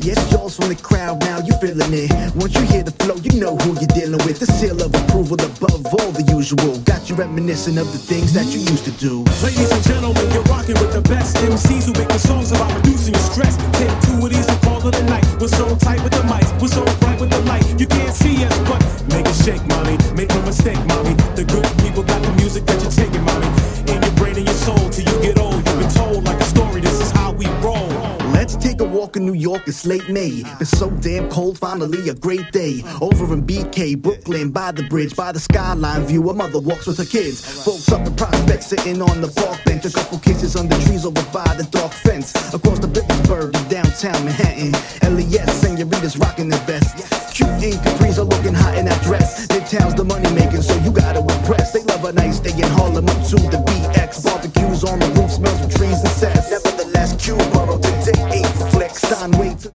Yes, y'all's from the crowd, now you feeling it. Once you hear the flow, you know who you're dealing with. The seal of approval above all the usual. Got you reminiscing of the things that you used to do. Ladies and gentlemen, you're rocking with the best MCs who make the songs about reducing your stress. Take two of these and call it a night. We're so tight with the mics, we're so bright with the light. You can't see us, but make it shake, mommy. Make no mistake, mommy. The good people got the music that you're taking, mommy. In your brain and your soul till you get old. You've been told like a story, this is how we roll. Let's take a walk in New York, it's late May. Been so damn cold, finally a great day. Over in BK, Brooklyn, by the bridge, by the skyline view. A mother walks with her kids. Folks up the prospect, sitting on the park bench. A couple kisses under trees over by the dark fence. Across the Vicksburg to downtown Manhattan. LES, senoritas rocking their best. Cute in capris are looking hot in that dress. Midtown's the money making, so you gotta impress. They love a nice day in Harlem up to the BX. Barbecues on the roof, smells of trees and sets. Nevertheless, Q borrowed today, 8 flex. Sign wait.